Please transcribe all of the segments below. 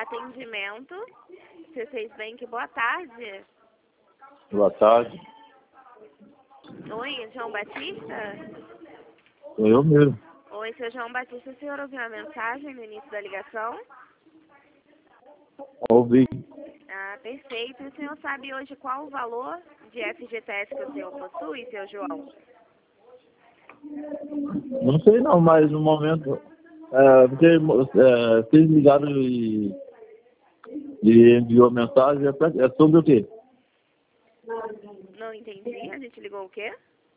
atendimento. C6 Bank, boa tarde. Boa tarde. Oi, João Batista? Sou eu mesmo. Oi, seu João Batista, o senhor ouviu a mensagem no início da ligação? Ouvi. Ah, perfeito. E o senhor sabe hoje qual o valor de FGTS que o senhor possui, seu João? Não sei não, mas no momento. Vocês ligaram e enviou a mensagem. É sobre o quê? Não entendi. A gente ligou o quê?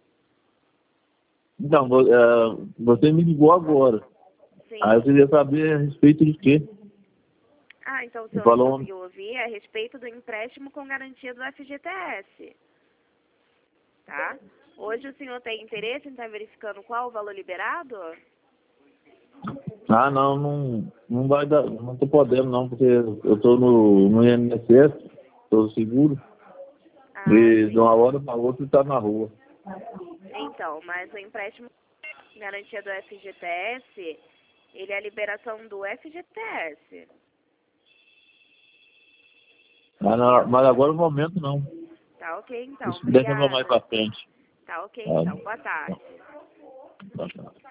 Então, você me ligou agora. Sim. Aí eu queria saber a respeito de quê. Ah, então o Você senhor não falou. conseguiu ouvir a respeito do empréstimo com garantia do FGTS. Tá? Hoje o senhor tem interesse em estar verificando qual o valor liberado? Ah, não vai dar. Não tô podendo não, porque eu tô no INSS, tô seguro. Ah, E de sim. uma hora para outra tá na rua. Então, mas o empréstimo com garantia do FGTS, ele é a liberação do FGTS. Mas agora no momento não. Tá ok, então. Isso deixa pra mais Obrigada. pra frente. Tá ok, Ah, então. Boa tarde. tá.